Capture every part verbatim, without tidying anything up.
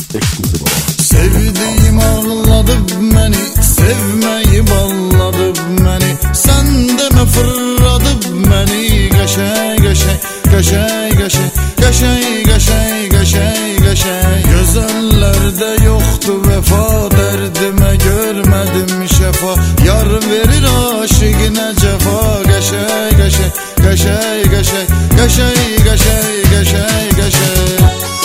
Exclusive olarak. Sevdiğim ağladı beni, sevmeyi balladı beni. Sen deme fırladı beni. Gaşay gaşay, gaşay gaşay, gaşay gaşay, gaşay gaşay. Gözellerde yoktu vefa, derdime görmedim şefa. Yar verir aşıkine cefa. Gaşay gaşay, gaşay gaşay, gaşay gaşay, gaşay gaşay.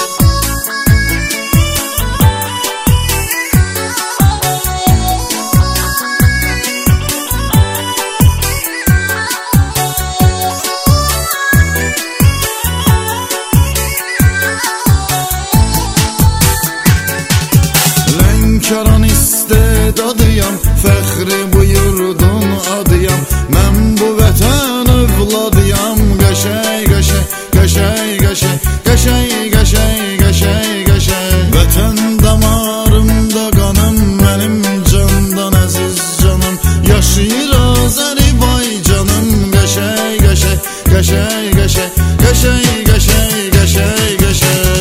Karan istedadıyam, fəxri bu yurdun adıyam. Mən bu vətən övladıyam. Qəşəy qəşəy, qəşəy qəşəy, qəşəy qəşəy, qəşəy qəşəy. Vətən damarımda qanım, mənim candan əziz canım. Yaşayır Azərbaycanım. Qəşəy qəşəy, qəşəy qəşəy, qəşəy qəşəy, qəşəy qəşəy.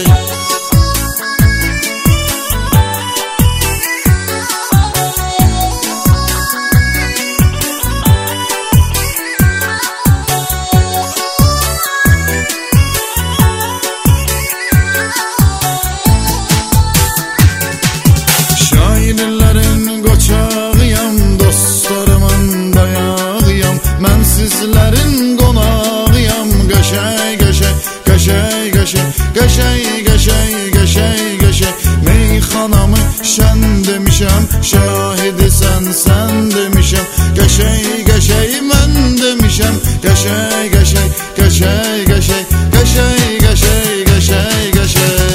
Mən sizlərin qonağıyam. Qəşəy qəşəy, qəşəy qəşəy, qəşəy qəşəy, qəşəy qəşəy. Meyxanamı şən demişəm, şahidi sən sən demişəm. Qəşəy qəşəy mən demişəm. Qəşəy qəşəy, qəşəy qəşəy, qəşəy qəşəy, qəşəy qəşəy.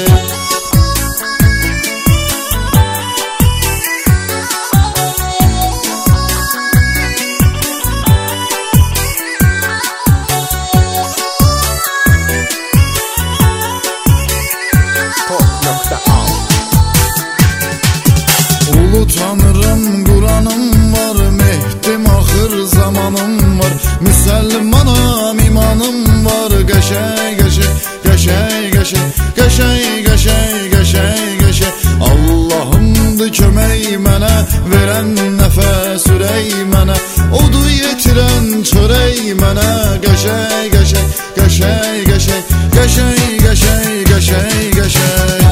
Ulu Tanrım Kur'anım var, Mehdim axır zamanım var. Müsəlmanam imanım var. Qəşəy qəşəy, qəşəy qəşəy, qəşəy qəşəy, qəşəy qəşəy. Allahımdır kömək mənə, verən nəfəs ürək mənə. Odu yetirən çörək mənə. Qəşəy qəşəy, qəşəy qəşəy, qəşəy qəşəy, qəşəy qəşəy.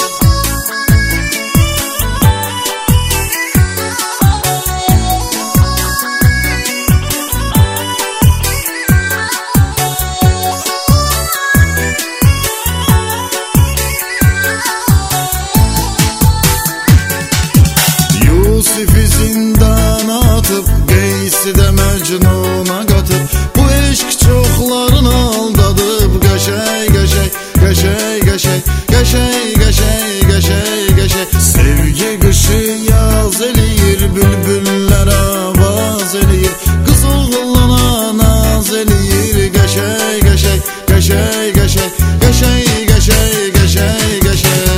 Yusifi zindana atıp, Qeysi də Məcnuna qatıb. Bu eşq çoxlarını aldadıp. Qəşəy qəşəy, qəşəy qəşəy, qəşəy qəşəy, qəşəy qəşəy. Sevgi qışı yaz eləyir, bülbüllər avaz eləyir. Qız oğlana naz eləyir. Qəşəy qəşəy, qəşəy qəşəy, qəşəy qəşəy, qəşəy qəşəy.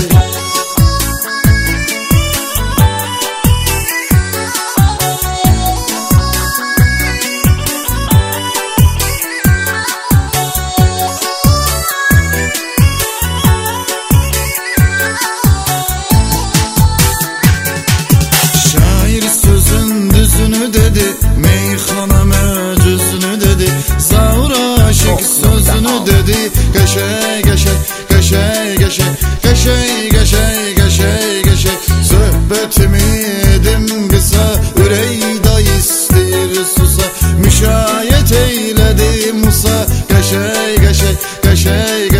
Meyxana məcüzünü dedi, Zaur aşıq sözünü dedi. Qəşəy qəşəy, qəşəy qəşəy, qəşəy qəşəy, qəşəy qəşəy. Söhbətimi edim qısa, ürək day istəyir susa. Müşayiət eylədi Musa. Qəşəy qəşəy, qəşəy qəşəy.